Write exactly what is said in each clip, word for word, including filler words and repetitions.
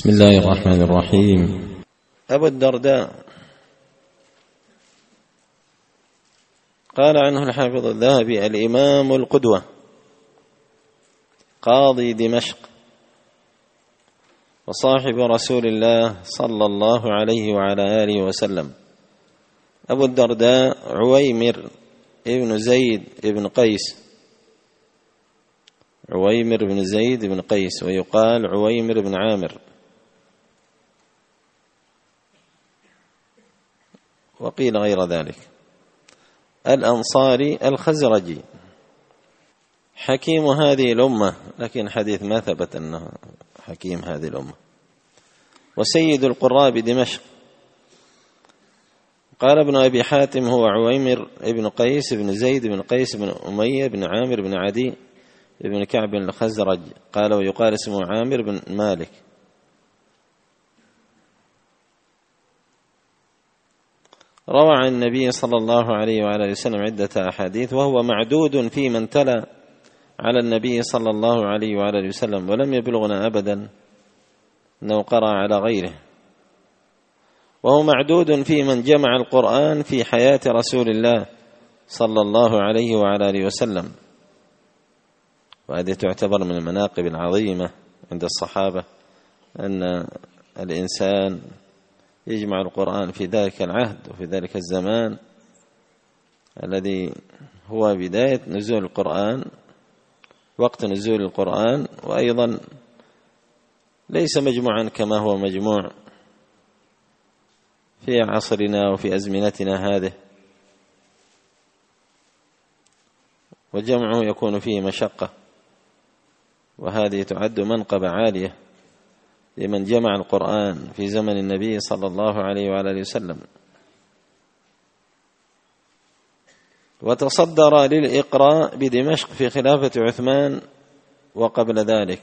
بسم الله الرحمن الرحيم. أبو الدرداء قال عنه الحافظ الذهبي: الإمام القدوة، قاضي دمشق، وصاحب رسول الله صلى الله عليه وعلى آله وسلم. أبو الدرداء عويمر ابن زيد ابن قيس، عويمر بن زيد بن قيس، ويقال عويمر بن عامر، وقيل غير ذلك، الأنصاري الخزرجي، حكيم هذه الأمة، لكن حديث ما ثبت أنه حكيم هذه الأمة، وسيد القراء بدمشق. قال ابن أبي حاتم: هو عويمر ابن قيس بن زيد بن قيس بن أمية بن عامر بن عدي بن كعب الخزرج. قال: ويقال اسمه عامر بن مالك. روى عن النبي صلى الله عليه وعلى وسلم عدة أحاديث، وهو معدود في من تلا على النبي صلى الله عليه وعلى وسلم، ولم يبلغنا أبدا أنه قرأ على غيره، وهو معدود في من جمع القرآن في حياة رسول الله صلى الله عليه وعلى آله وسلم، وهذه تعتبر من المناقب العظيمة عند الصحابة، أن الإنسان يجمع القرآن في ذلك العهد وفي ذلك الزمان الذي هو بداية نزول القرآن، وقت نزول القرآن، وأيضا ليس مجموعا كما هو مجموع في عصرنا وفي أزمنتنا هذه، وجمعه يكون فيه مشقة، وهذه تعد منقبة عالية لمن جمع القرآن في زمن النبي صلى الله عليه وعلى آله وسلم. وتصدر للإقراء بدمشق في خلافة عثمان وقبل ذلك.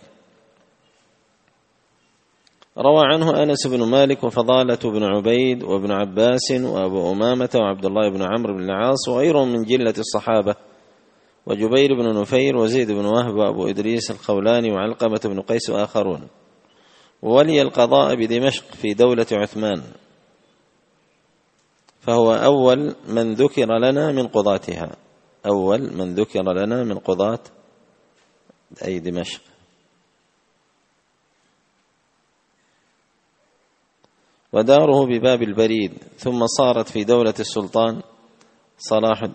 روى عنه أنس بن مالك وفضالة بن عبيد وابن عباس وأبو أمامة وعبد الله بن عمرو بن العاص وغيرهم من جلة الصحابة، وجبير بن نفير وزيد بن وهب وأبو إدريس الخولاني وعلقمة بن قيس وآخرون. وولي القضاء بدمشق في دولة عثمان، فهو أول من ذكر لنا من قضاتها، أول من ذكر لنا من قضاة أي دمشق. وداره بباب البريد، ثم صارت في دولة السلطان صلاح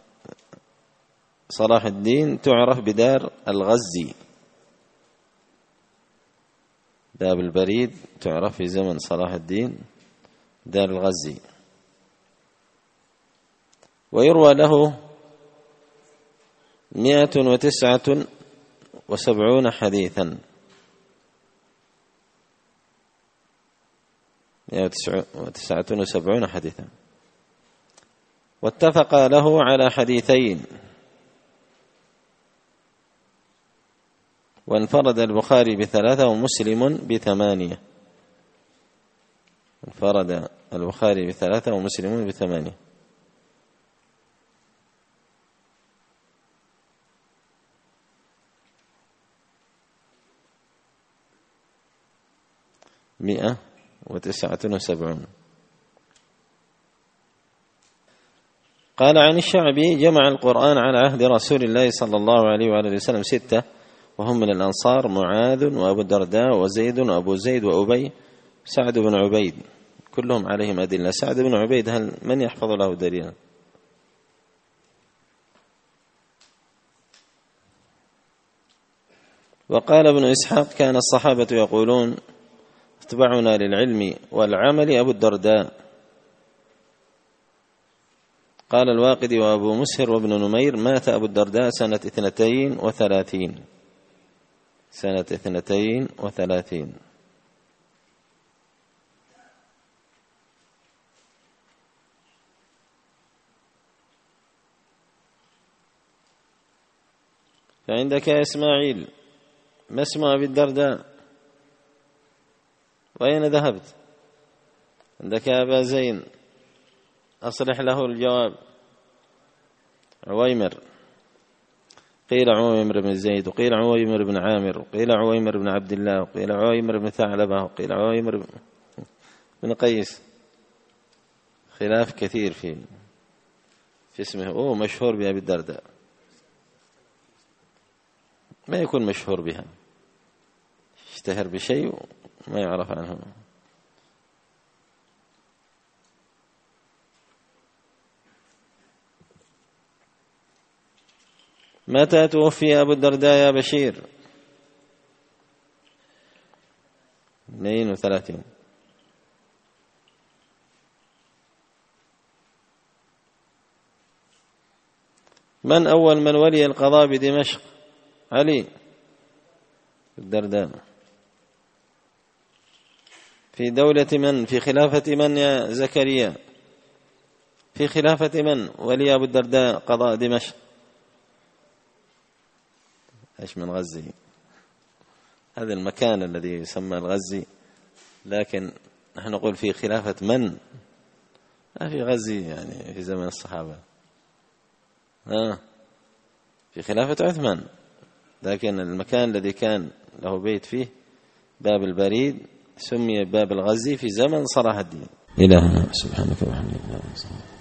صلاح الدين تعرف بدار الغزي. باب البريد تعرف في زمن صلاح الدين دار الغزي. ويروى له مئة وتسعة وسبعون حديثا، مئة وتسعة وسبعون حديثا، واتفق له على حديثين، وانفرد البخاري بثلاثة ومسلم بثمانية. انفرد البخاري بثلاثة ومسلم بثمانية. مئة وتسعة وسبعون. قال عن الشعبي: جمع القرآن على عهد رسول الله صلى الله عليه وآله وسلم ستة، وهم من الأنصار معاذ وأبو الدرداء وزيد وأبو زيد وأبي سعد بن عبيد، كلهم عليهم أدلة. سعد بن عبيد هل من يحفظ له دليلا؟ وقال ابن إسحاق: كان الصحابة يقولون: اتبعنا للعلم والعمل أبو الدرداء. قال الواقدي وأبو مسهر وابن نمير: مات أبو الدرداء سنة اثنتين وثلاثين سنة اثنتين وثلاثين. فعندك يا إسماعيل ما اسم أبي الدرداء؟ وأين ذهبت؟ عندك يا أبا زين أصلح له الجواب. عويمر. قيل عويمر بن زيد، وقيل عويمر بن عامر، وقيل عويمر بن عبد الله، وقيل عويمر بن ثعلبة، وقيل عويمر بن قيس. خلاف كثير في في اسمه. أوه مشهور بأبي الدرداء، ما يكون مشهور بها، اشتهر بشيء ما يعرف عنه. متى توفي أبو الدرداء يا بشير؟ اثنين وثلاثين. من أول من ولي القضاء بدمشق؟ علي الدرداء. في دولة من؟ في خلافة من يا زكريا؟ في خلافة من ولي أبو الدرداء قضاء دمشق؟ إيش من غزي، هذا المكان الذي يسمى الغزي، لكن نحن نقول في خلافة من؟ ما في غزي يعني في زمن الصحابة، ها في خلافة عثمان، لكن المكان الذي كان له بيت فيه باب البريد سمي باب الغزي في زمن صلاح الدين. إلهنا سبحانك وبحمدك.